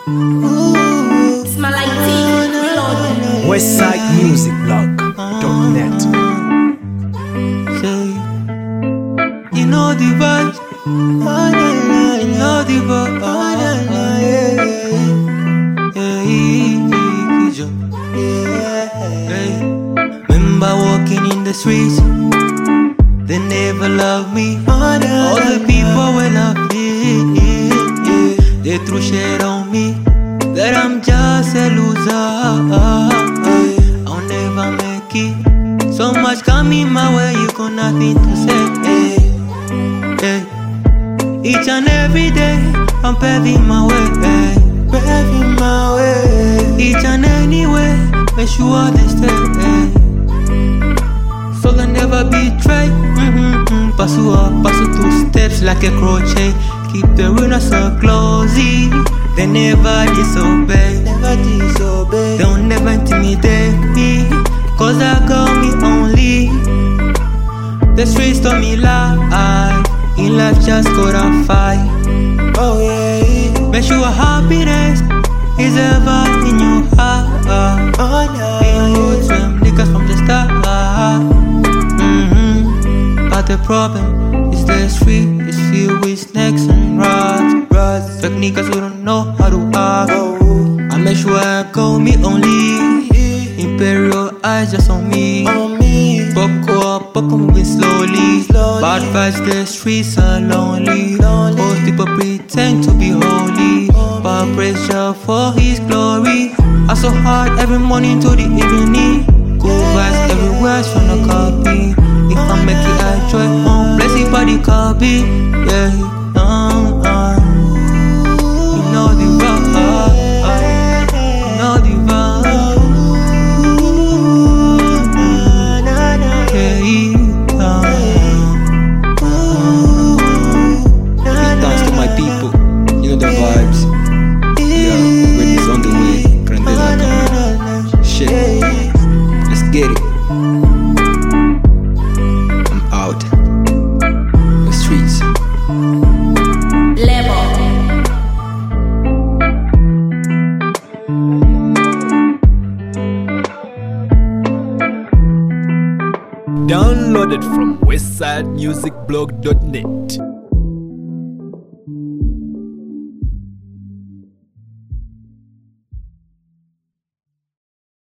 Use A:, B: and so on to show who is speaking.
A: Smell like tea, reload.
B: WestsideMusicBlog.net.
C: Say, you know the vibes. You know the vibes. Remember walking in the streets, they never loved me. All the people will love me. They threw shade on me, that I'm just a loser. I'll never make it. So much coming my way, you got nothing to say. Each and every day, I'm paving my way. Each and any way, make sure they stay. So I never betray. Pass you up, pass you 2 steps like a crochet. Keep the runners so closey. They never disobey. They'll never intimidate me, cause I got me only. The streets told me lie. In life just gotta fight. Oh yeah. Make sure happiness is ever in your heart. Ain't no them niggas from the start. But the problem is the street is filled with snakes and rats. Fake niggas who don't know how to act. I make sure I call me only. Imperial eyes just on me. Poco moving slowly. Bad vibes, the streets are lonely. Most people pretend to be holy, but pressure for his glory. I so hard every morning to the evening. Good vibes everywhere, tryna copy. If I make it, I try home. Blessing for the copy. Yeah, you know the vibe. You know the vibe. Get it. I'm out the streets.
A: Level.
B: Downloaded from WestsideMusicBlog.net.